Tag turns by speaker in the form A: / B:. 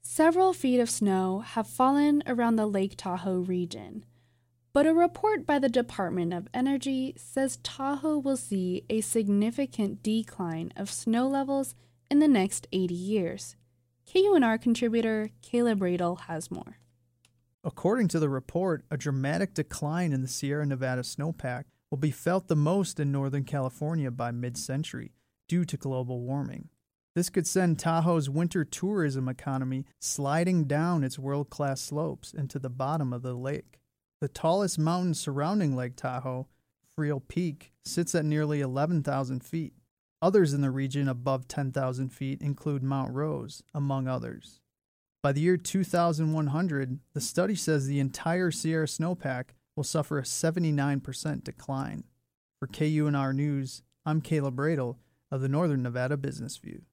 A: Several feet of snow have fallen around the Lake Tahoe region, but a report by the Department of Energy says Tahoe will see a significant decline of snow levels in the next 80 years. KUNR contributor Caleb Radel has more.
B: According to the report, a dramatic decline in the Sierra Nevada snowpack will be felt the most in Northern California by mid-century due to global warming. This could send Tahoe's winter tourism economy sliding down its world-class slopes into the bottom of the lake. The tallest mountain surrounding Lake Tahoe, Freel Peak, sits at nearly 11,000 feet. Others in the region above 10,000 feet include Mount Rose, among others. By the year 2100, the study says the entire Sierra snowpack will suffer a 79% decline. For KUNR News, I'm Caleb Radel of the Northern Nevada Business View.